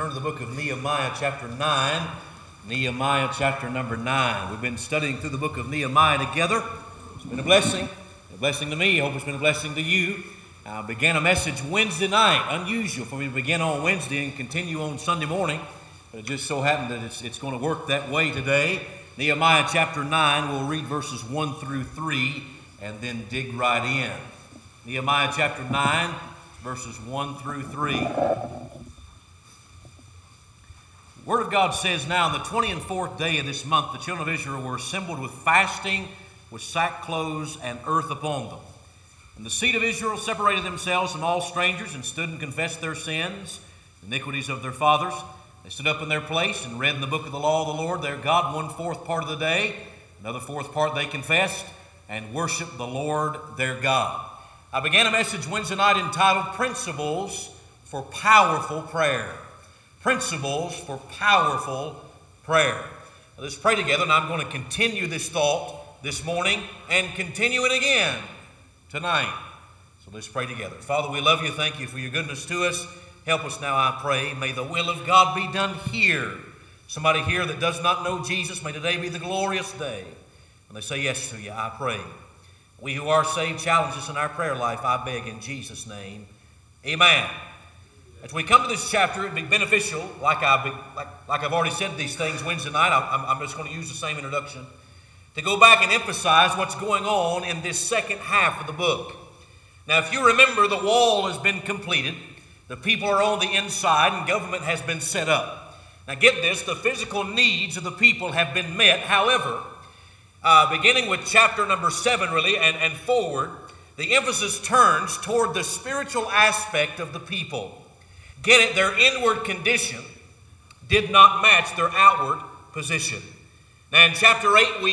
turn to the book of Nehemiah chapter 9. Nehemiah chapter number 9. We've been studying through the book of Nehemiah together. It's been a blessing to me. I hope it's been a blessing to you. I began a message Wednesday night. Unusual for me to begin on Wednesday and continue on Sunday morning. But it just so happened that it's going to work that way today. Nehemiah chapter 9, we'll read verses 1 through 3 and then dig right in. Nehemiah chapter 9, verses 1 through 3. The Word of God says, "Now on the 24th day of this month, the children of Israel were assembled with fasting, with sackcloths and earth upon them. And the seed of Israel separated themselves from all strangers and stood and confessed their sins, the iniquities of their fathers. They stood up in their place and read in the book of the law of the Lord their God 1/4 part of the day. Another 4th part they confessed and worshiped the Lord their God." I began a message Wednesday night entitled Principles for Powerful Prayer. Principles for Powerful Prayer. Now, let's pray together, and I'm going to continue this thought this morning and continue it again tonight. So let's pray together. Father, we love you. Thank you for your goodness to us. Help us now, I pray. May the will of God be done here. Somebody here that does not know Jesus, may today be the glorious day. When they say yes to you, I pray. We who are saved, challenge us in our prayer life, I beg in Jesus' name. Amen. As we come to this chapter, it'd be beneficial, like I've already said these things Wednesday night, I'm just going to use the same introduction, to go back and emphasize what's going on in this second half of the book. Now, if you remember, the wall has been completed. The people are on the inside, and government has been set up. Now, get this, the physical needs of the people have been met. However, beginning with chapter number 7, really, and forward, the emphasis turns toward the spiritual aspect of the people. Get it, their inward condition did not match their outward position. Now in chapter 8,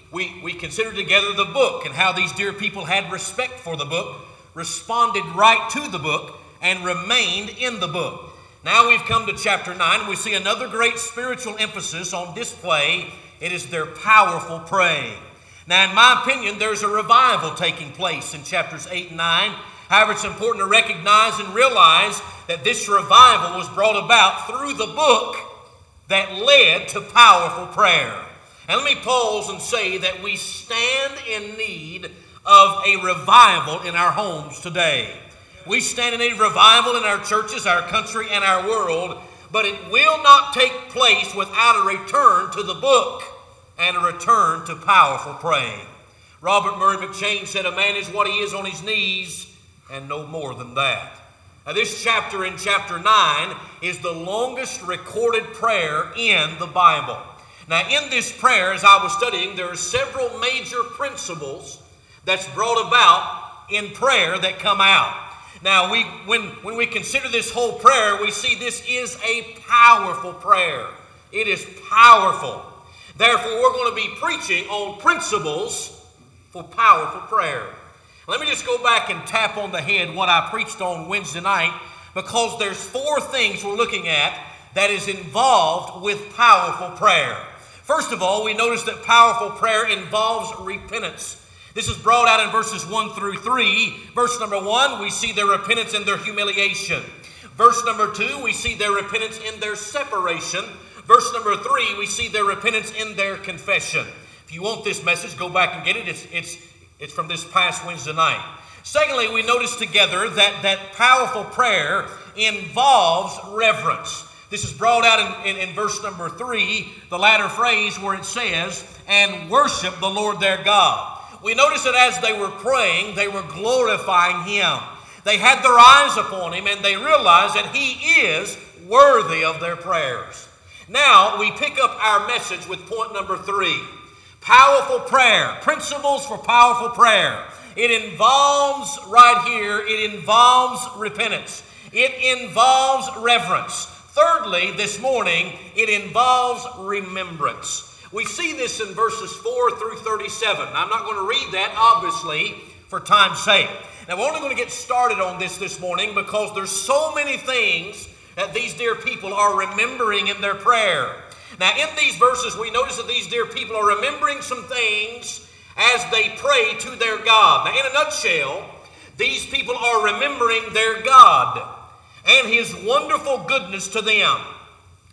we considered together the book and how these dear people had respect for the book, responded right to the book, and remained in the book. Now we've come to chapter 9, and we see another great spiritual emphasis on display. It is their powerful praying. Now in my opinion, there's a revival taking place in chapters 8 and 9. However, it's important to recognize and realize that this revival was brought about through the book that led to powerful prayer. And let me pause and say that we stand in need of a revival in our homes today. We stand in need of revival in our churches, our country, and our world, but it will not take place without a return to the book and a return to powerful praying. Robert Murray McCheyne said, "A man is what he is on his knees, and no more than that." Now, this chapter in chapter 9 is the longest recorded prayer in the Bible. Now, in this prayer, as I was studying, there are several major principles that's brought about in prayer that come out. Now, when we consider this whole prayer, we see this is a powerful prayer. It is powerful. Therefore, we're going to be preaching on principles for powerful prayer. Let me just go back and tap on the head what I preached on Wednesday night, because there's 4 things we're looking at that is involved with powerful prayer. First of all, we notice that powerful prayer involves repentance. This is brought out in verses 1 through 3. Verse number 1, we see their repentance in their humiliation. Verse number 2, we see their repentance in their separation. Verse number 3, we see their repentance in their confession. If you want this message, go back and get it. It's from this past Wednesday night. Secondly, we notice together that powerful prayer involves reverence. This is brought out in verse number 3, the latter phrase where it says, "and worship the Lord their God." We notice that as they were praying, they were glorifying Him. They had their eyes upon Him, and they realized that He is worthy of their prayers. Now, we pick up our message with point number 3. Powerful prayer, principles for powerful prayer. It involves, right here, it involves repentance. It involves reverence. Thirdly, this morning, it involves remembrance. We see this in verses 4 through 37. I'm not going to read that, obviously, for time's sake. Now, we're only going to get started on this morning because there's so many things that these dear people are remembering in their prayer. Now, in these verses, we notice that these dear people are remembering some things as they pray to their God. Now, in a nutshell, these people are remembering their God and His wonderful goodness to them.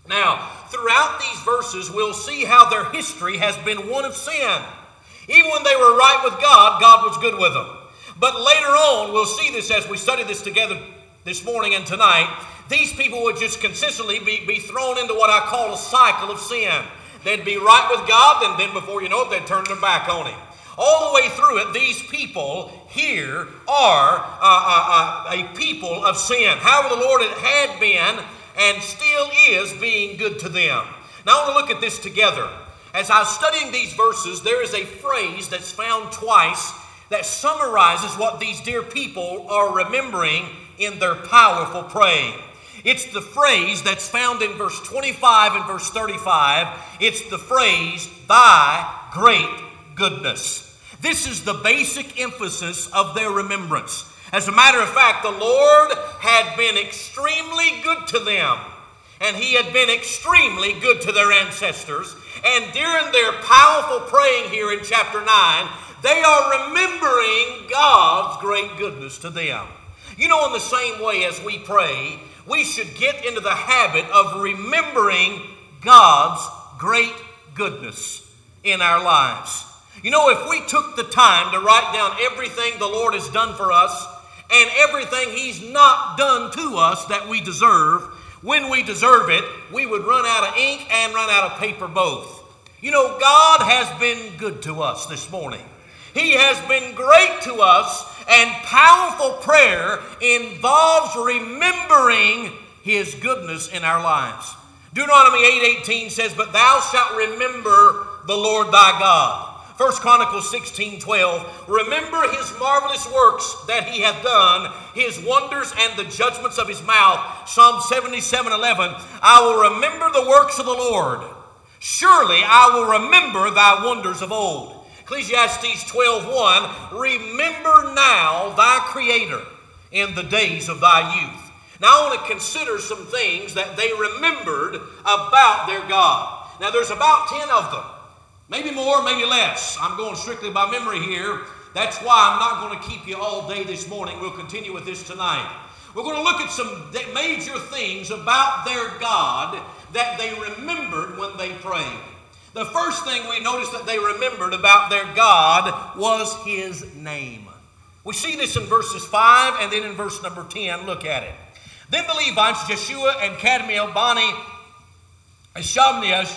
Now, throughout these verses, we'll see how their history has been one of sin. Even when they were right with God, God was good with them. But later on, we'll see this as we study this together this morning and tonight, these people would just consistently be thrown into what I call a cycle of sin. They'd be right with God, and then before you know it, they'd turn their back on Him. All the way through it, these people here are a people of sin. However, the Lord had been and still is being good to them. Now, I want to look at this together. As I was studying these verses, there is a phrase that's found twice that summarizes what these dear people are remembering in their powerful praying. It's the phrase that's found in verse 25 and verse 35. It's the phrase, thy great goodness. This is the basic emphasis of their remembrance. As a matter of fact, the Lord had been extremely good to them, and He had been extremely good to their ancestors. And during their powerful praying here in chapter 9, they are remembering God's great goodness to them. You know, in the same way as we pray, we should get into the habit of remembering God's great goodness in our lives. You know, if we took the time to write down everything the Lord has done for us and everything He's not done to us that we deserve, when we deserve it, we would run out of ink and run out of paper both. You know, God has been good to us this morning. He has been great to us, and powerful prayer involves remembering His goodness in our lives. Deuteronomy 8:18 says, but thou shalt remember the Lord thy God. 1 Chronicles 16:12, remember His marvelous works that He hath done, His wonders and the judgments of His mouth. Psalm 77:11, I will remember the works of the Lord. Surely I will remember thy wonders of old. Ecclesiastes 12:1, remember now thy Creator in the days of thy youth. Now I want to consider some things that they remembered about their God. Now there's about 10 of them. Maybe more, maybe less. I'm going strictly by memory here. That's why I'm not going to keep you all day this morning. We'll continue with this tonight. We're going to look at some major things about their God that they remembered when they prayed. The first thing we notice that they remembered about their God was His name. We see this in verses 5 and then in verse number 10. Look at it. Then the Levites, Jeshua and Kadmiel, Bani, Shabniah,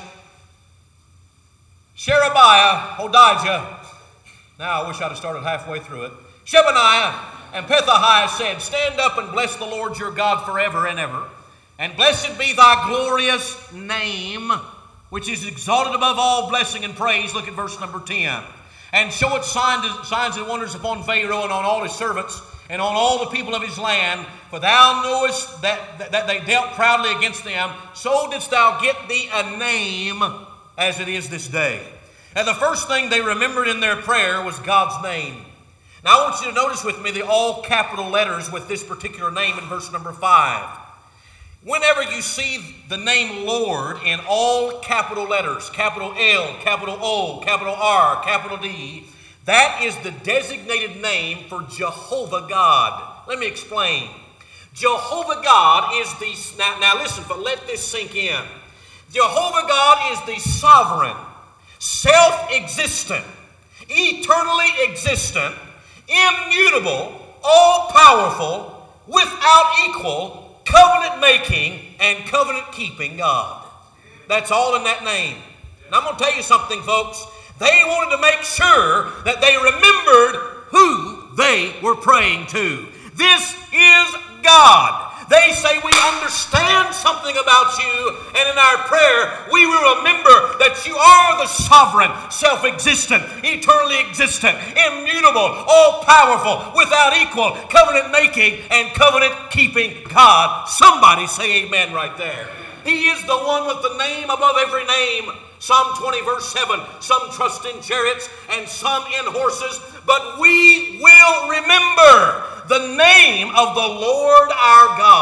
Sherebiah, Hodijah, now I wish I'd have started halfway through it, Shebaniah and Pethahiah said, stand up and bless the Lord your God forever and ever, and blessed be thy glorious name, which is exalted above all blessing and praise. Look at verse number 10. And show its signs and wonders upon Pharaoh and on all his servants and on all the people of his land, for thou knowest that they dealt proudly against them, so didst thou get thee a name as it is this day. And the first thing they remembered in their prayer was God's name. Now I want you to notice with me the all capital letters with this particular name in verse number 5. Whenever you see the name Lord in all capital letters, capital L, capital O, capital R, capital D, that is the designated name for Jehovah God. Let me explain. Jehovah God is the, now listen, but let this sink in. Jehovah God is the sovereign, self-existent, eternally existent, immutable, all-powerful, without equal, covenant-making, and covenant-keeping God. That's all in that name. And I'm going to tell you something, folks. They wanted to make sure that they remembered who they were praying to. This is God. They say we understand something about you, and in our prayer, we will remember that you are the sovereign, self-existent, eternally existent, immutable, all-powerful, without equal, covenant-making, and covenant-keeping God. Somebody say amen right there. He is the one with the name above every name. Psalm 20 verse 7, some trust in chariots and some in horses, but we will remember the name of the Lord our God.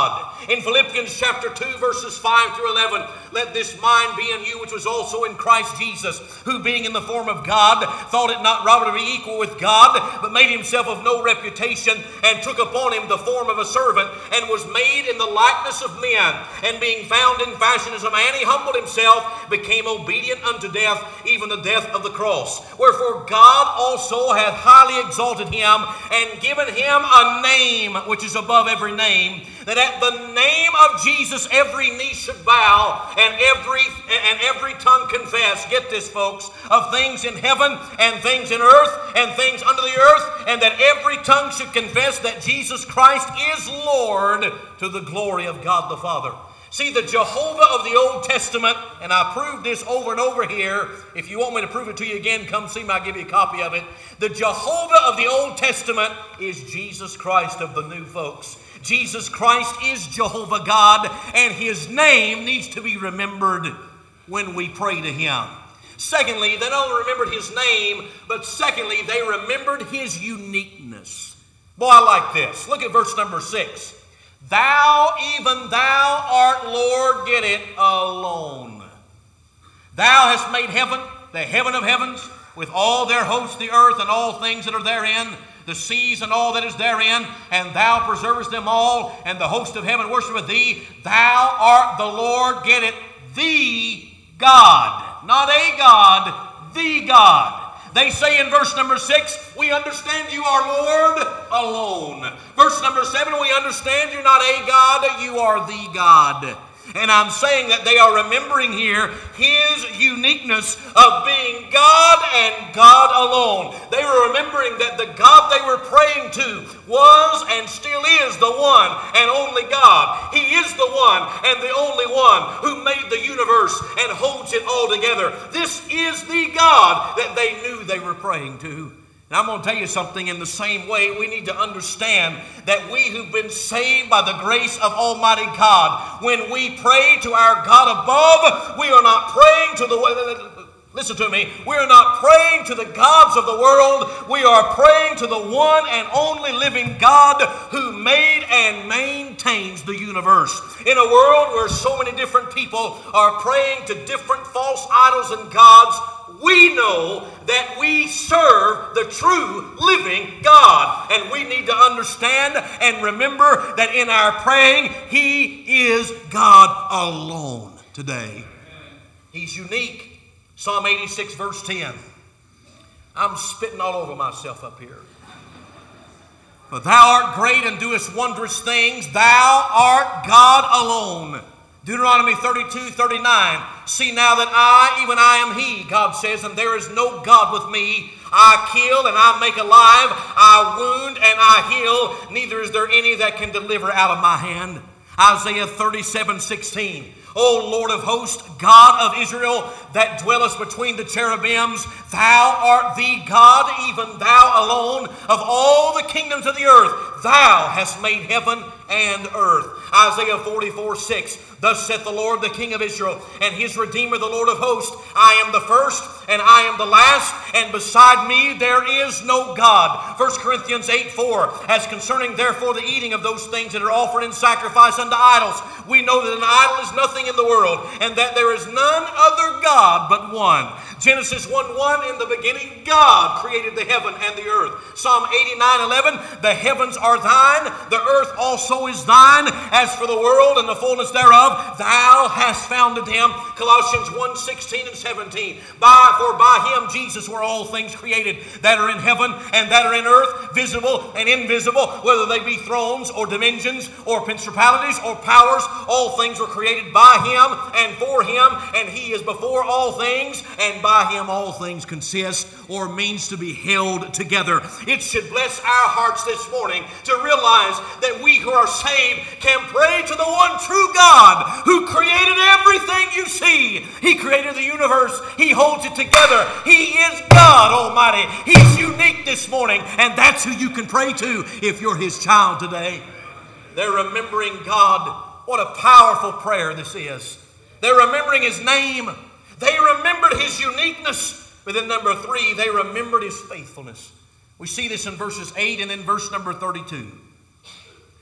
In Philippians chapter 2, verses 5 through 11, let this mind be in you which was also in Christ Jesus, who being in the form of God, thought it not robbery to be equal with God, but made himself of no reputation, and took upon him the form of a servant, and was made in the likeness of men. And being found in fashion as a man, he humbled himself, became obedient unto death, even the death of the cross. Wherefore God also hath highly exalted him, and given him a name which is above every name, that at the name of Jesus every knee should bow, and every tongue confess, get this folks, of things in heaven and things in earth and things under the earth, and that every tongue should confess that Jesus Christ is Lord, to the glory of God the Father. See, the Jehovah of the Old Testament, and I proved this over and over here. If you want me to prove it to you again, come see me, I'll give you a copy of it. The Jehovah of the Old Testament is Jesus Christ of the New, folks. Jesus Christ is Jehovah God, and his name needs to be remembered when we pray to him. Secondly, they not only remembered his name, but secondly, they remembered his uniqueness. Boy, I like this. Look at verse number 6. Thou, even thou art Lord, get it, alone. Thou hast made heaven, the heaven of heavens, with all their hosts, the earth and all things that are therein, the seas and all that is therein, and thou preservest them all, and the host of heaven worshipeth thee. Thou art the Lord, get it, the God. Not a God, the God. They say in verse number 6, we understand you are Lord alone. Verse number 7, we understand you're not a God, you are the God. And I'm saying that they are remembering here his uniqueness of being God and God alone. They were remembering that the God they were praying to was and still is the one and only God. He is the one and the only one who made the universe and holds it all together. This is the God that they knew they were praying to. Now, I'm going to tell you something. In the same way, we need to understand that we who've been saved by the grace of Almighty God, when we pray to our God above, we are not praying to the... Listen to me. We are not praying to the gods of the world. We are praying to the one and only living God who made and maintains the universe. In a world where so many different people are praying to different false idols and gods, we know that we serve the true living God. And we need to understand and remember that in our praying, he is God alone today. He's unique. Psalm 86 verse 10. I'm spitting all over myself up here. But thou art great and doest wondrous things. Thou art God alone. Deuteronomy 32:39. See now that I, even I am he, God says, and there is no God with me. I kill and I make alive. I wound and I heal. Neither is there any that can deliver out of my hand. Isaiah 37:16. O Lord of hosts, God of Israel, that dwellest between the cherubims, thou art the God, even thou alone, of all the kingdoms of the earth. Thou hast made heaven and earth. Isaiah 44:6. Thus saith the Lord, the King of Israel, and his Redeemer, the Lord of hosts, I am the first, and I am the last, and beside me there is no God. 1 Corinthians 8:4. As concerning therefore the eating of those things that are offered in sacrifice unto idols, we know that an idol is nothing in the world, and that there is none other God but one. Genesis 1:1, in the beginning God created the heaven and the earth. Psalm 89:11, the heavens are thine, the earth also is thine. As for the world and the fullness thereof, thou hast founded them. Colossians 1:16 and 17. For by him, Jesus, were all things created that are in heaven and that are in earth, visible and invisible, whether they be thrones or dominions or principalities or powers. All things were created by him and for him, and he is before all things, and by him all things consist or means to be held together. It should bless our hearts this morning to realize that we who are saved can pray to the one true God who created everything you see. He created the universe. He holds it together. He is God Almighty. He's unique this morning, and that's who you can pray to if you're his child today. They're remembering God. What a powerful prayer this is. They're remembering his name. They remembered his uniqueness. But then number 3, they remembered his faithfulness. We see this in verses 8 and then verse number 32.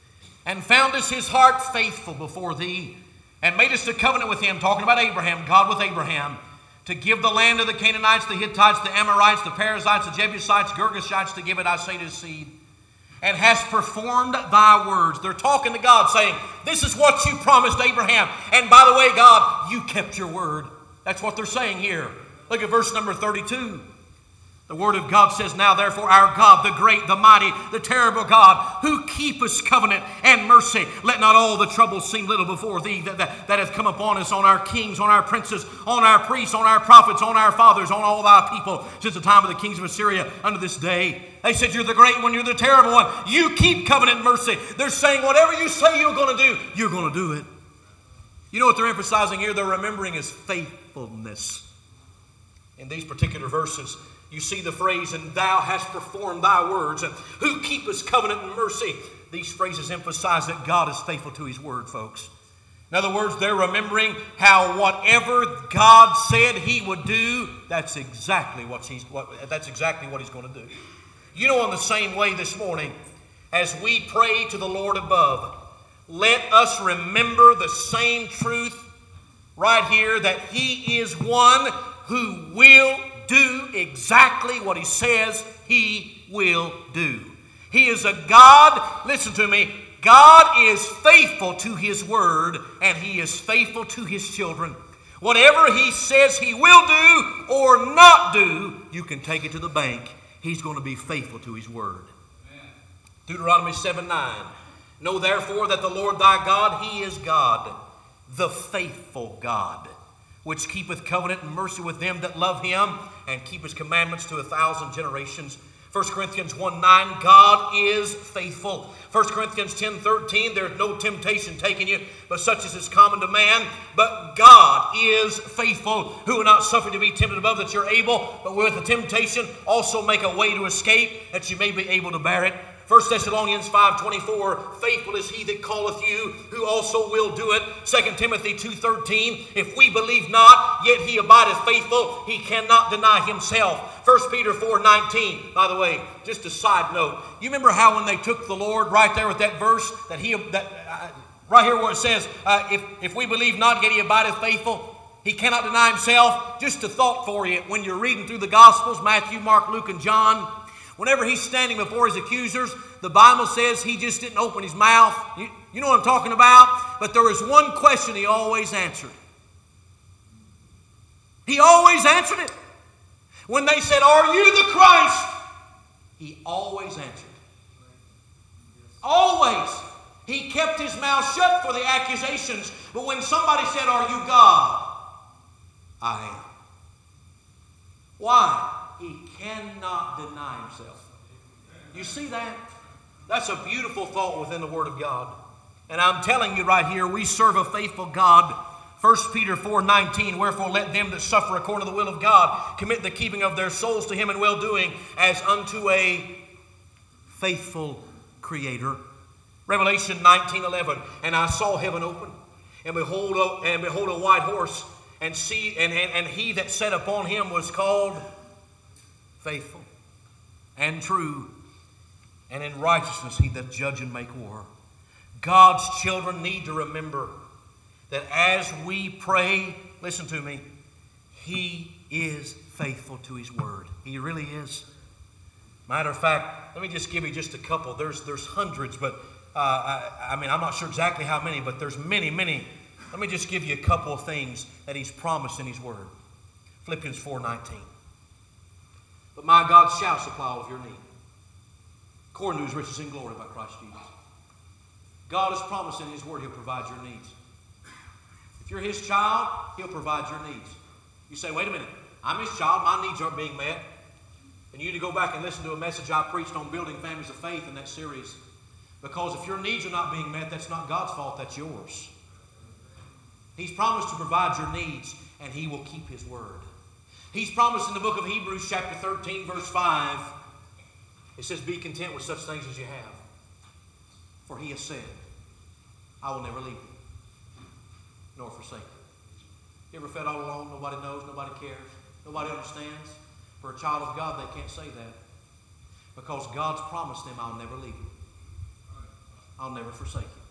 and foundest his heart faithful before thee, and madest a covenant with him, talking about Abraham, God with Abraham, to give the land of the Canaanites, the Hittites, the Amorites, the Perizzites, the Jebusites, Girgashites, to give it, I say, to his seed, and hast performed thy words. They're talking to God, saying, this is what you promised Abraham, and by the way, God, you kept your word. That's what they're saying here. Look at verse number 32. The Word of God says, now therefore our God, the great, the mighty, the terrible God, who keepeth covenant and mercy, let not all the troubles seem little before thee that hath come upon us, on our kings, on our princes, on our priests, on our prophets, on our fathers, on all thy people, since the time of the kings of Assyria unto this day. They said, you're the great one, you're the terrible one. You keep covenant and mercy. They're saying, whatever you say you're going to do, you're going to do it. You know what they're emphasizing here? They're remembering his faithfulness. In these particular verses, you see the phrase, and thou hast performed thy words, and who keepeth covenant and mercy. These phrases emphasize that God is faithful to his word, folks. In other words, they're remembering how whatever God said he would do, that's exactly what he's going to do. You know, in the same way this morning, as we pray to the Lord above, let us remember the same truth right here, that he is one who will do exactly what he says he will do. He is a God, listen to me, God is faithful to his word, and he is faithful to his children. Whatever he says he will do or not do, you can take it to the bank. He's going to be faithful to his word. Amen. Deuteronomy 7:9. Know therefore that the Lord thy God, he is God, the faithful God, which keepeth covenant and mercy with them that love him, and keep his commandments to 1,000 generations. 1 Corinthians 1:9, God is faithful. 1 Corinthians 10:13, there is no temptation taking you, but such as is common to man. But God is faithful, who will not suffer you to be tempted above that you're able, but with the temptation also make a way to escape, that you may be able to bear it. 1 Thessalonians 5:24, faithful is he that calleth you, who also will do it. 2 Timothy 2:13, if we believe not, yet he abideth faithful, he cannot deny himself. 1 Peter 4:19, by the way, just a side note. You remember how when they took the Lord right there with that verse, right here where it says, if we believe not, yet he abideth faithful, he cannot deny himself. Just a thought for you, when you're reading through the Gospels, Matthew, Mark, Luke, and John, whenever he's standing before his accusers, the Bible says he just didn't open his mouth. You know what I'm talking about? But there was one question he always answered. He always answered it. When they said, are you the Christ? He always answered. Always. He kept his mouth shut for the accusations. But when somebody said, are you God? I am. Why? He cannot deny himself. You see that? That's a beautiful thought within the Word of God. And I'm telling you right here, we serve a faithful God. 1 Peter 4:19, wherefore let them that suffer according to the will of God commit the keeping of their souls to him in well-doing, as unto a faithful Creator. Revelation 19:11, and I saw heaven open, and behold a white horse, and he that sat upon him was called faithful and true, and in righteousness he doth judge and make war. God's children need to remember that as we pray, listen to me, he is faithful to his word. He really is. Matter of fact, let me just give you just a couple. There's hundreds, but I'm not sure exactly how many, but there's many. Let me just give you a couple of things that he's promised in his word. Philippians 4:19. But my God shall supply all of your need, according to his riches in glory by Christ Jesus. God has promised in his word he'll provide your needs. If you're his child, he'll provide your needs. You say, wait a minute, I'm his child, my needs aren't being met. And you need to go back and listen to a message I preached on building families of faith in that series. Because if your needs are not being met, that's not God's fault, that's yours. He's promised to provide your needs, and he will keep his word. He's promised in the book of Hebrews chapter 13, verse 5, it says, be content with such things as you have. For he has said, I will never leave you, nor forsake you. You ever felt all alone? Nobody knows, nobody cares, nobody understands? For a child of God, they can't say that. Because God's promised them, I'll never leave you. I'll never forsake you.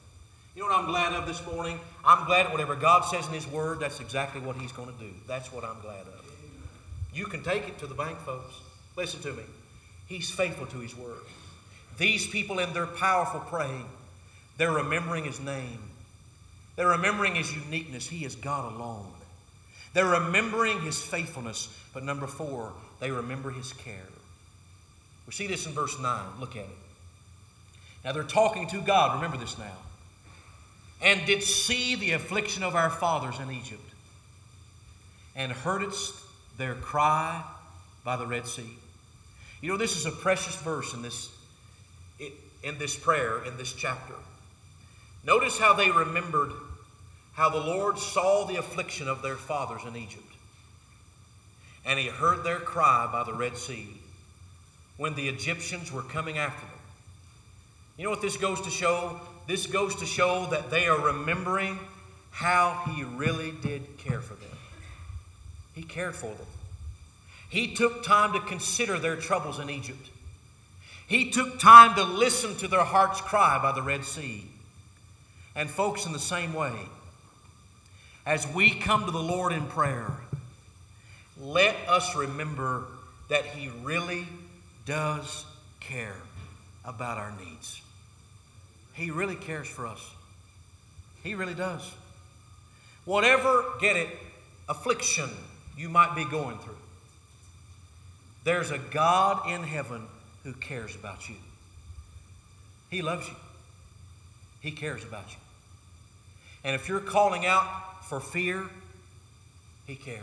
You know what I'm glad of this morning? I'm glad whatever God says in His Word, that's exactly what He's going to do. That's what I'm glad of. You can take it to the bank, folks. Listen to me. He's faithful to His Word. These people in their powerful praying, they're remembering His name. They're remembering His uniqueness. He is God alone. They're remembering His faithfulness. But number 4, they remember His care. We see this in verse 9. Look at it. Now they're talking to God. Remember this now. And did see the affliction of our fathers in Egypt, and heardest their cry by the Red Sea. You know, this is a precious verse in this prayer, in this chapter. Notice how they remembered how the Lord saw the affliction of their fathers in Egypt. And He heard their cry by the Red Sea when the Egyptians were coming after them. You know what this goes to show? This goes to show that they are remembering how He really did care for them. He cared for them. He took time to consider their troubles in Egypt. He took time to listen to their heart's cry by the Red Sea. And folks, in the same way, as we come to the Lord in prayer, let us remember that He really does care about our needs. He really cares for us. He really does. Whatever, get it, affliction you might be going through, there's a God in heaven who cares about you. He loves you. He cares about you. And if you're calling out for fear, He cares.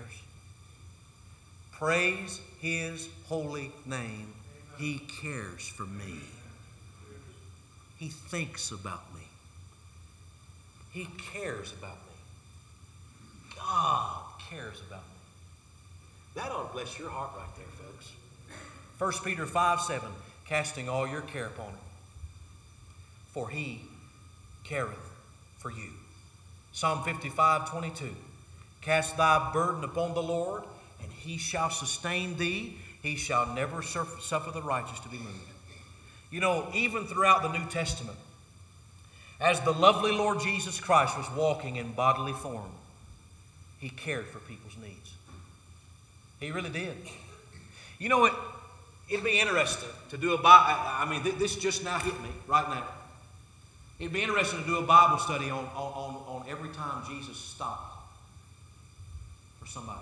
Praise His holy name. He cares for me. He thinks about me. He cares about me. God cares about me. That ought to bless your heart right there, folks. 1 Peter 5:7, casting all your care upon Him, for He careth for you. Psalm 55:22, cast thy burden upon the Lord, and He shall sustain thee. He shall never suffer the righteous to be moved. You know, even throughout the New Testament, as the lovely Lord Jesus Christ was walking in bodily form, He cared for people's needs. He really did. You know, it'd be interesting to do this just now hit me right now. It'd be interesting to do a Bible study on every time Jesus stopped for somebody.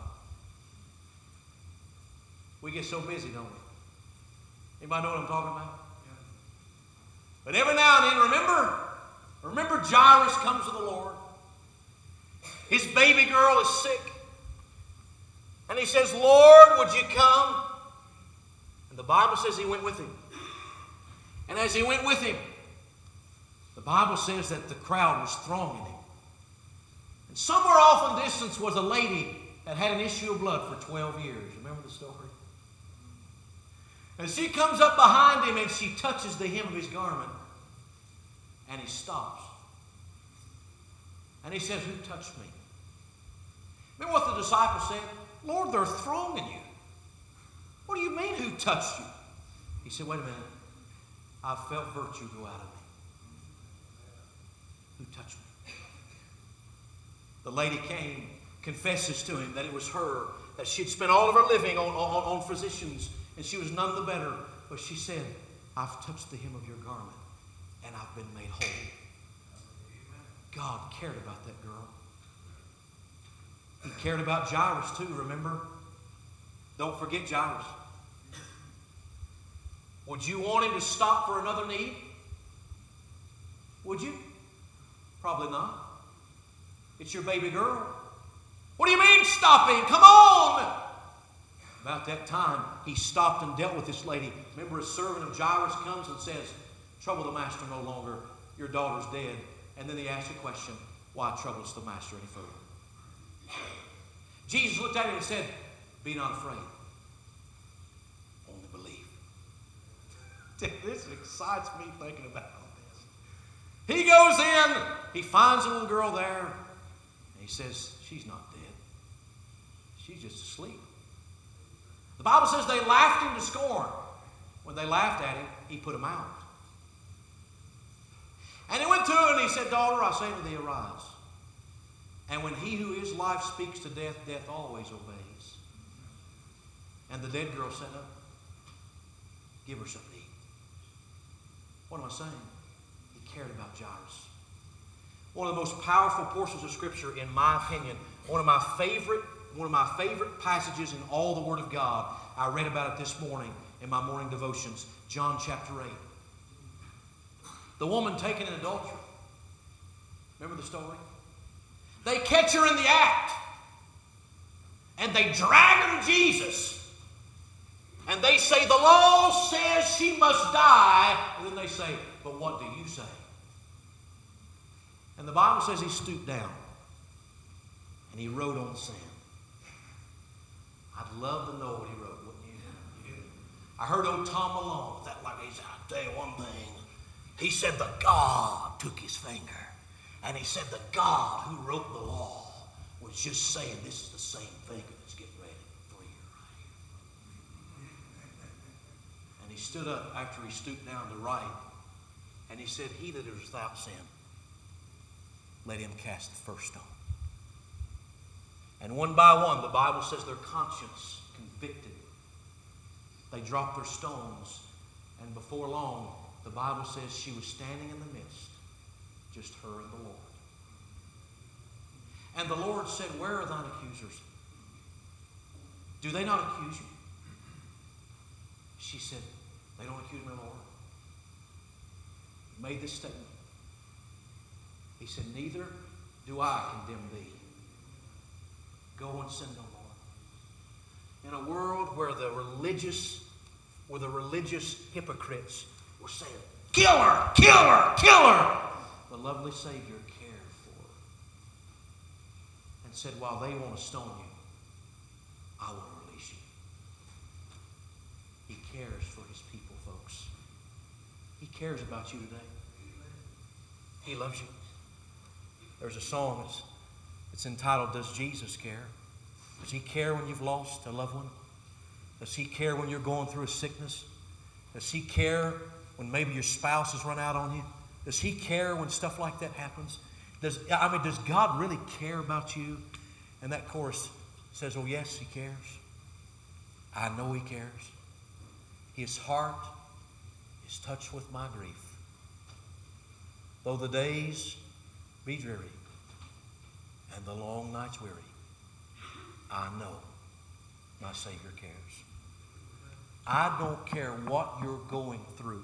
We get so busy, don't we? Anybody know what I'm talking about? But every now and then, remember Jairus comes to the Lord. His baby girl is sick. And he says, Lord, would you come? And the Bible says He went with him. And as He went with him, the Bible says that the crowd was thronging him. And somewhere off in the distance was a lady that had an issue of blood for 12 years. Remember the story? And she comes up behind him and she touches the hem of his garment. And he stops. And he says, who touched me? Remember what the disciples said? Lord, they're thronging you. What do you mean, who touched you? He said, wait a minute. I felt virtue go out of me. Who touched me? The lady came, confesses to him that it was her, that she'd spent all of her living on physicians, and she was none the better. But she said, I've touched the hem of your garment, and I've been made whole. God cared about that girl. He cared about Jairus too, remember? Don't forget Jairus. Would you want Him to stop for another need? Would you? Probably not. It's your baby girl. What do you mean stopping? Come on! About that time, He stopped and dealt with this lady. Remember, a servant of Jairus comes and says, trouble the master no longer. Your daughter's dead. And then He asks a question, why troubles the master any further? Jesus looked at him and said, be not afraid. Only believe. This excites me thinking about all this. He goes in, he finds a little girl there, and he says, she's not dead. She's just asleep. The Bible says they laughed him to scorn. When they laughed at him, he put them out. And he went to her and he said, daughter, I say to thee, arise. And when he who is life speaks to death, death always obeys. And the dead girl sat up. Give her something to eat. What am I saying? He cared about Jairus. One of the most powerful portions of Scripture, in my opinion, one of my favorite passages in all the Word of God. I read about it this morning in my morning devotions, John chapter 8. The woman taken in adultery. Remember the story? They catch her in the act. And they drag her to Jesus. And they say, the law says she must die. And then they say, but what do you say? And the Bible says he stooped down. And he wrote on the sand. I'd love to know what he wrote, wouldn't you? I heard old Tom Malone with that, like he said, I'll tell you one thing. He said the God took his finger. And he said the God who wrote the law was just saying this is the same finger that's getting ready for you right here. And he stood up after he stooped down to write. And he said, he that is without sin, let him cast the first stone. And one by one, the Bible says their conscience convicted. They dropped their stones. And before long, the Bible says she was standing in the midst, just her and the Lord. And the Lord said, where are thine accusers? Do they not accuse you? She said, they don't accuse me, Lord. He made this statement. He said, neither do I condemn thee. Go and sin no more. In a world where the religious hypocrites were saying, kill her, kill her, kill her, the lovely Savior cared for her and said, while they want to stone you, I want to release you. He cares for his people, folks. He cares about you today. He loves you. There's a song it's entitled, Does Jesus Care? Does he care when you've lost a loved one? Does he care when you're going through a sickness? Does he care when maybe your spouse has run out on you? Does he care when stuff like that happens? Does God really care about you? And that chorus says, oh yes, he cares. I know he cares. His heart is touched with my grief. Though the days be dreary and the long nights weary, I know my Savior cares. I don't care what you're going through.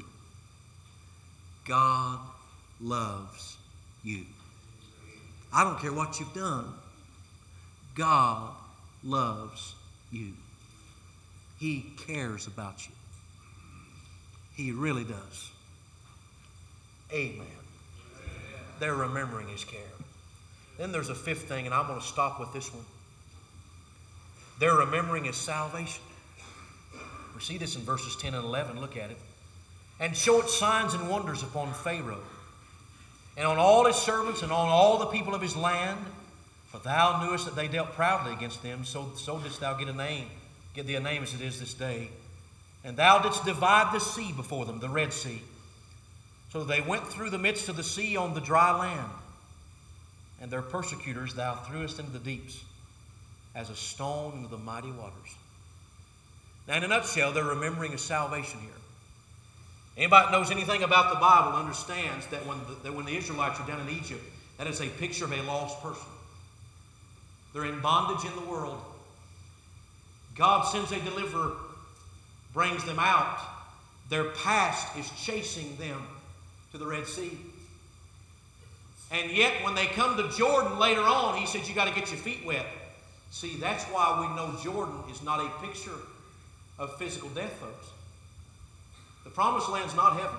God loves you. I don't care what you've done. God loves you. He cares about you. He really does. Amen. They're remembering his care. Then there's a fifth thing, and I'm going to stop with this one. They're remembering his salvation. We see this in verses 10 and 11. Look at it. And show its signs and wonders upon Pharaoh, and on all his servants, and on all the people of his land. For thou knewest that they dealt proudly against them, so didst thou get thee a name as it is this day. And thou didst divide the sea before them, the Red Sea. So they went through the midst of the sea on the dry land. And their persecutors thou threwest into the deeps, as a stone into the mighty waters. Now, in a nutshell, they're remembering a salvation here. Anybody that knows anything about the Bible understands that when the Israelites are down in Egypt, that is a picture of a lost person. They're in bondage in the world. God sends a deliverer, brings them out. Their past is chasing them to the Red Sea. And yet, when they come to Jordan later on, he says, you got to get your feet wet. See, that's why we know Jordan is not a picture of physical death, folks. The promised land's not heaven.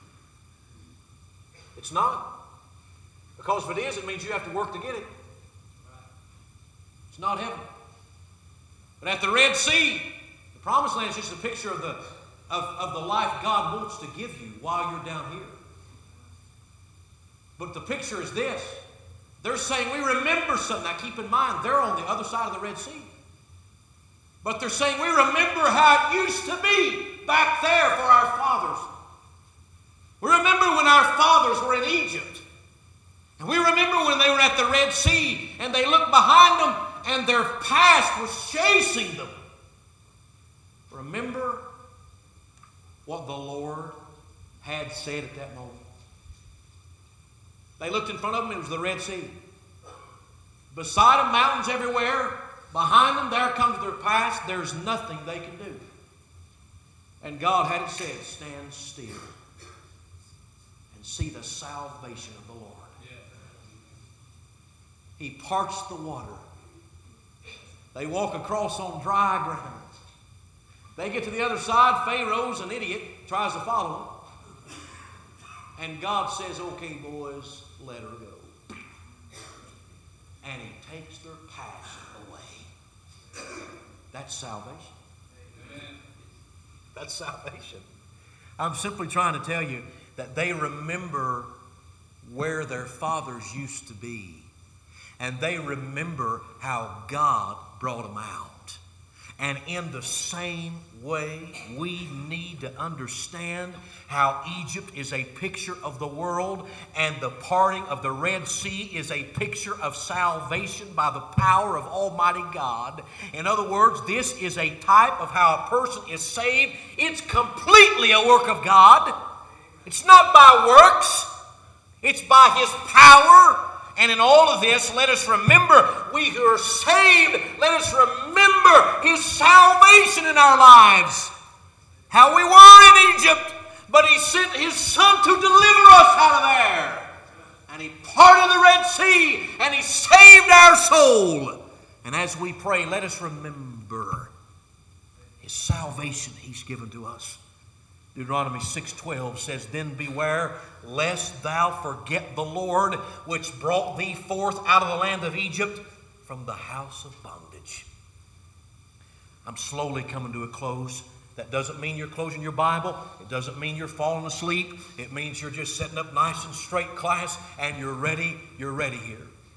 It's not. Because if it is, it means you have to work to get it. It's not heaven. But at the Red Sea, the promised land is just a picture of the life God wants to give you while you're down here. But the picture is this. They're saying, we remember something. Now keep in mind, they're on the other side of the Red Sea. But they're saying, we remember how it used to be back there for our fathers. We remember when our fathers were in Egypt. And we remember when they were at the Red Sea and they looked behind them and their past was chasing them. Remember what the Lord had said at that moment. They looked in front of them, it was the Red Sea. Beside them, mountains everywhere. Behind them, there comes their past. There's nothing they can do. And God had it said, stand still and see the salvation of the Lord. He parts the water. They walk across on dry ground. They get to the other side. Pharaoh's an idiot, tries to follow them. And God says, okay, boys, let her go. And He takes their past away. That's salvation. Amen. That's salvation. I'm simply trying to tell you that they remember where their fathers used to be. And they remember how God brought them out. And in the same way, we need to understand how Egypt is a picture of the world and the parting of the Red Sea is a picture of salvation by the power of Almighty God. In other words, this is a type of how a person is saved. It's completely a work of God. It's not by works. It's by His power. And in all of this, let us remember, we who are saved, let us remember His salvation in our lives. How we were in Egypt, but He sent His Son to deliver us out of there. And He parted the Red Sea, and He saved our soul. And as we pray, let us remember His salvation He's given to us. Deuteronomy 6:12 says, then beware lest thou forget the Lord, which brought thee forth out of the land of Egypt from the house of bondage. I'm slowly coming to a close. That doesn't mean you're closing your Bible. It doesn't mean you're falling asleep. It means you're just sitting up nice and straight, class, and you're ready here.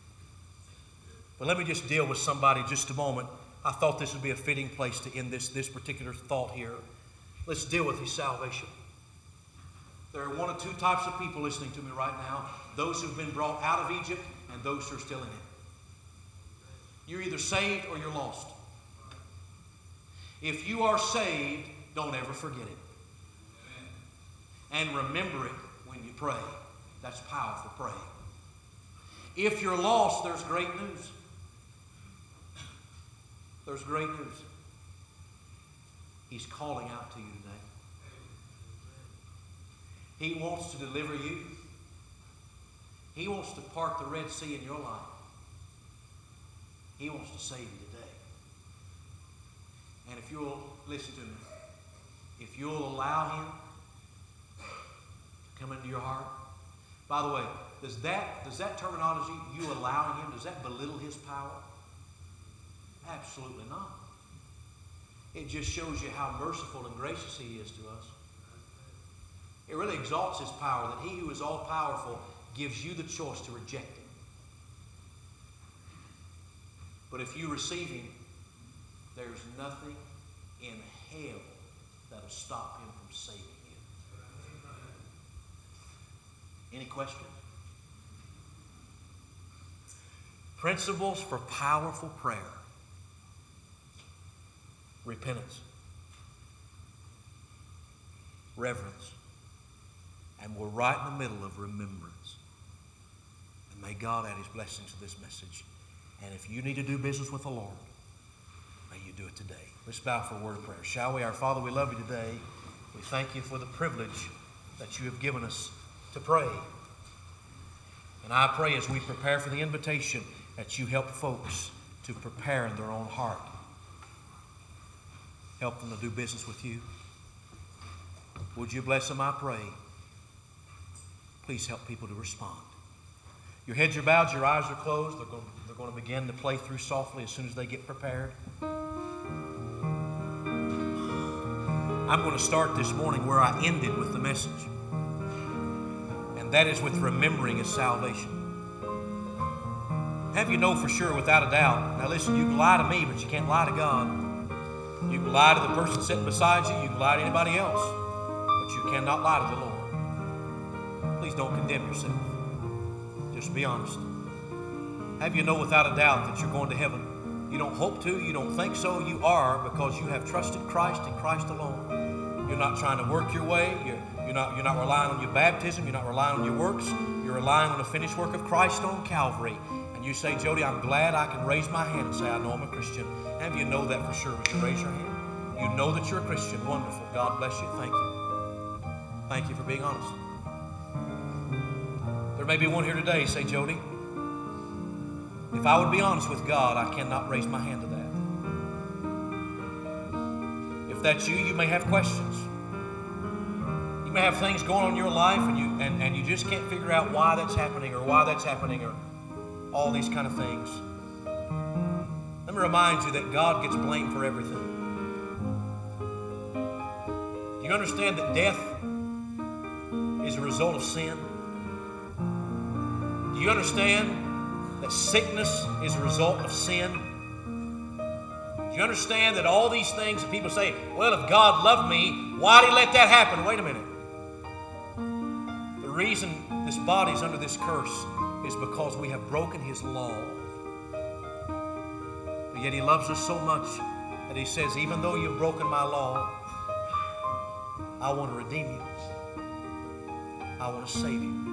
But let me just deal with somebody just a moment. I thought this would be a fitting place to end this particular thought here. Let's deal with His salvation. There are one of two types of people listening to me right now. Those who've been brought out of Egypt and those who are still in it. You're either saved or you're lost. If you are saved, don't ever forget it. And remember it when you pray. That's powerful praying. If you're lost, there's great news. There's great news. He's calling out to you today. He wants to deliver you. He wants to part the Red Sea in your life. He wants to save you today. And if you'll listen to me, if you'll allow Him to come into your heart. By the way, does that terminology, you allowing Him, does that belittle His power? Absolutely not. It just shows you how merciful and gracious He is to us. It really exalts His power, that He who is all-powerful gives you the choice to reject Him. But if you receive Him, there's nothing in hell that'll stop Him from saving you. Any questions? Principles for powerful prayer. Repentance, reverence, and we're right in the middle of remembrance. And may God add His blessings to this message. And if you need to do business with the Lord, may you do it today. Let's bow for a word of prayer, shall we? Our Father, we love You today. We thank You for the privilege that You have given us to pray. And I pray as we prepare for the invitation that You help folks to prepare in their own heart. Help them to do business with You. Would You bless them, I pray. Please help people to respond. Your heads are bowed, your eyes are closed. They're going to begin to play through softly as soon as they get prepared. I'm going to start this morning where I ended with the message. And that is with remembering His salvation. Have you know for sure, without a doubt. Now listen, you can lie to me, but you can't lie to God. You can lie to the person sitting beside you. You can lie to anybody else. But you cannot lie to the Lord. Please don't condemn yourself. Just be honest. Have you know without a doubt that you're going to heaven? You don't hope to, you don't think so, you are, because you have trusted Christ and Christ alone. You're not trying to work your way. You're not relying on your baptism. You're not relying on your works. You're relying on the finished work of Christ on Calvary. And you say, Jody, I'm glad I can raise my hand and say, I know I'm a Christian. Have you know that for sure? Would you raise your hand? You know that you're a Christian. Wonderful. God bless you. Thank you. Thank you for being honest. There may be one here today, say, Jody, if I would be honest with God, I cannot raise my hand to that. If that's you, you may have questions. You may have things going on in your life and you just can't figure out why that's happening or all these kind of things. Let me remind you that God gets blamed for everything. Do you understand that death is a result of sin? Do you understand that sickness is a result of sin? Do you understand that all these things that people say, well, if God loved me, why did He let that happen? Wait a minute. The reason this body's under this curse is because we have broken His law. But yet He loves us so much that He says, even though you've broken my law, I want to redeem you. I want to save you.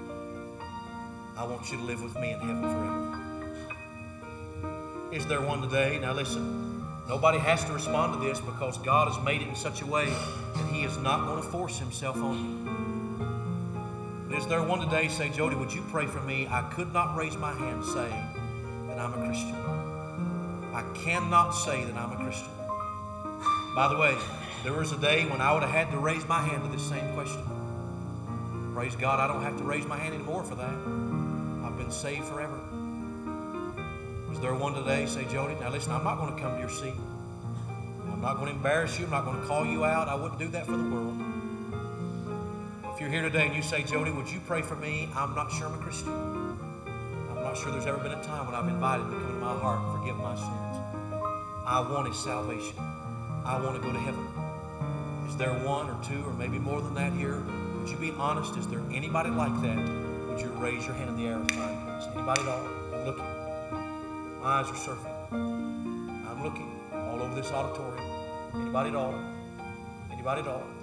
I want you to live with me in heaven forever. Is there one today? Now listen, nobody has to respond to this because God has made it in such a way that He is not going to force Himself on you. But is there one today, say, Jody, would you pray for me? I could not raise my hand saying that I'm a Christian. I cannot say that I'm a Christian. By the way, there was a day when I would have had to raise my hand to this same question. Praise God, I don't have to raise my hand anymore for that. I've been saved forever. Is there one today, say, Jody, now listen, I'm not going to come to your seat. I'm not going to embarrass you. I'm not going to call you out. I wouldn't do that for the world. If you're here today and you say, Jody, would you pray for me? I'm not sure I'm a Christian. I'm not sure there's ever been a time when I've invited Him to come into my heart and forgive my sins. I want His salvation. I want to go to heaven. Is there one or two or maybe more than that here? Would you be honest? Is there anybody like that? Would you raise your hand in the air? Please? Anybody at all? I'm looking. My eyes are surfing. I'm looking all over this auditorium. Anybody at all? Anybody at all?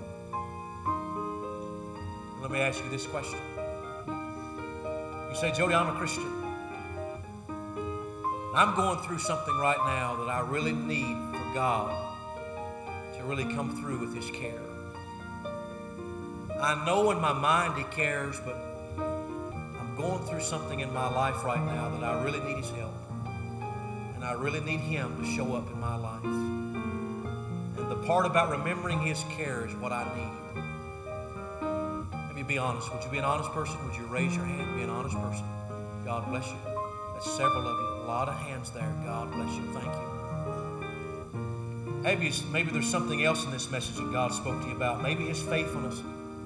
Let me ask you this question. You say, Jody, I'm a Christian. I'm going through something right now that I really need for God to really come through with His care. I know in my mind He cares, but I'm going through something in my life right now that I really need His help. And I really need Him to show up in my life. And the part about remembering His care is what I need. Let me be honest. Would you be an honest person? Would you raise your hand and be an honest person? God bless you. That's several of you. A lot of hands there. God bless you. Thank you. Maybe there's something else in this message that God spoke to you about. Maybe His faithfulness.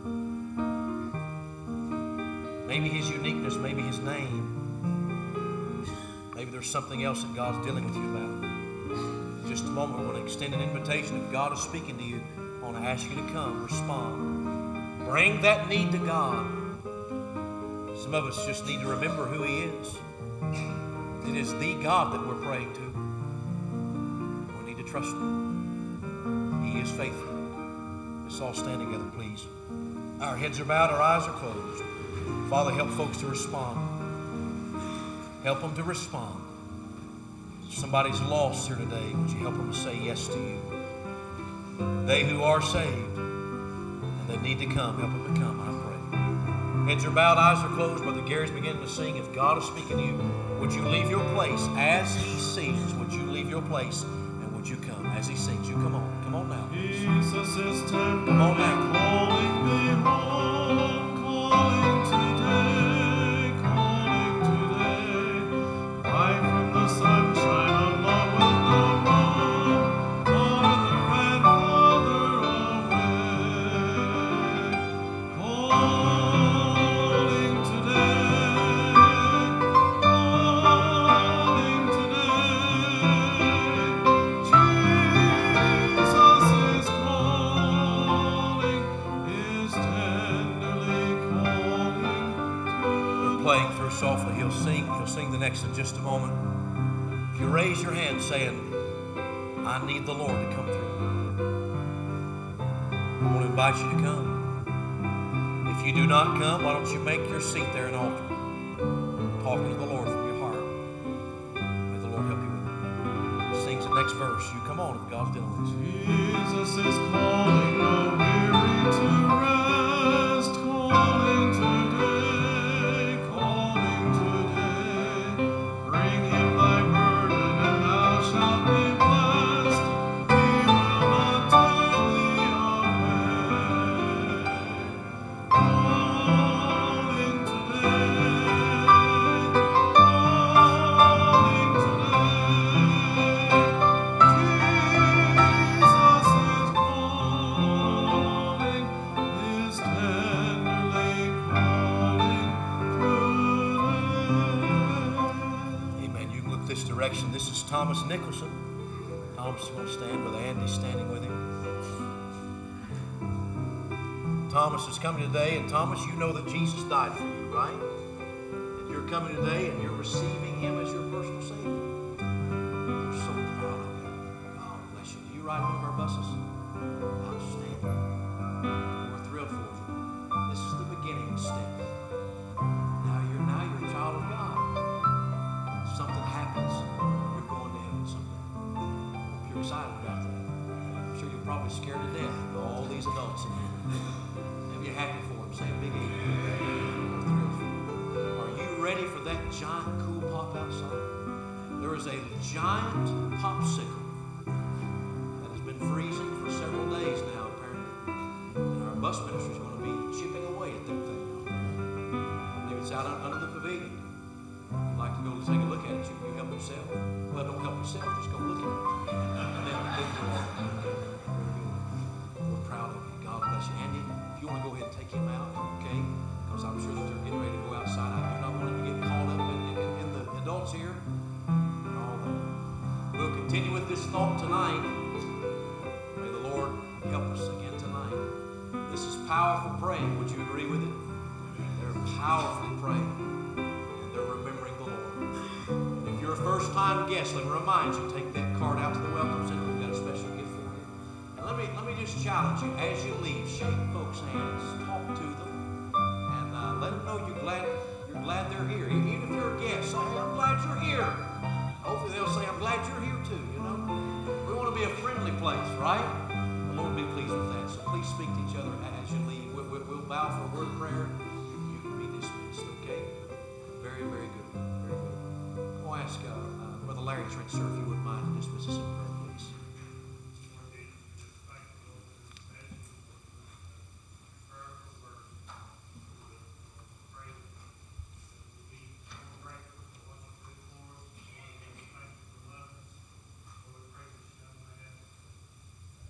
Maybe His uniqueness. Maybe His name. Maybe there's something else that God's dealing with you about. In just a moment, we're going to extend an invitation. If God is speaking to you, I want to ask you to come, respond. Bring that need to God. Some of us just need to remember who He is. It is the God that we're praying to. We need to trust Him. He is faithful. Let's all stand together, please. Our heads are bowed, our eyes are closed. Father, help folks to respond. Help them to respond. If somebody's lost here today, would you help them to say yes to you? They who are saved and they need to come, help them to come, I pray. Heads are bowed, eyes are closed. Brother Gary's beginning to sing. If God is speaking to you, would you leave your place as He sings? Would you leave your place and would you come as He sings? You come on. Come on now. Jesus is tenderly Come on now. calling me home, calling today, calling today. Right from the sunshine of love will not roam, farther and farther away. Calling today, calling today. Jesus is calling, His next in just a moment. If you raise your hand saying, I need the Lord to come through, I want to invite you to come. If you do not come, why don't you make your seat there an altar, talking to the Lord from your heart. May the Lord help you with it. Sings the next verse. You come on if God's dealing with you. Jesus is calling the weary to rest, calling today, calling today. Bring him thy burden and thou shalt be blessed. He will not turn thee away. Calling today, calling today. Jesus is calling, is tenderly calling today. Amen. You can look this direction. This is Thomas Nicholson. Thomas is going to stand with Andy standing with him. Thomas is coming today, and Thomas, you know that Jesus died for you, right? And you're coming today and you're receiving him as your personal Savior. We're so proud of you. God bless you. Do you ride one of our buses? Outstanding. We're thrilled for you. This is the beginning step. Now you're a child of God. Something happens, you're going to heaven someday. Hope you're excited about that. I'm sure you're probably scared to death of all these adults in here. Maybe you're happy for them. Say a big amen. We're thrilled for you. Are you ready for that giant cool pop outside? There is a giant popsicle that has been freezing for several days now, apparently. And our bus minister is going to be chipping away at that thing out there. Maybe it's out under the pavilion. If you'd like to go take a look at it, you can help yourself. Well, don't help yourself, just go look at it. And then go on. We're proud of you. God bless you. Andy, if you want to go ahead and take him out, okay? Because I'm sure that they're getting ready to go outside. I do not want him to get caught up in the adults here and all that. We'll continue with this thought tonight. May the Lord help us again tonight. This is powerful praying. Would you agree with it? They're powerfully praying. If you're a first-time guest, let me remind you, take that card out to the Welcome Center. We've got a special gift for you. And let me just challenge you, as you leave, shake folks' hands, talk to them, and let them know you're glad they're here. Even if you're a guest, say, hey, I'm glad you're here. Hopefully they'll say, I'm glad you're here too, you know. We want to be a friendly place, right? The Lord will be pleased with that. So please speak to each other as you leave. We'll bow for a word of prayer. You can be dismissed, okay? Very, very good. Very good. I'll ask Brother Larry Trent, sir.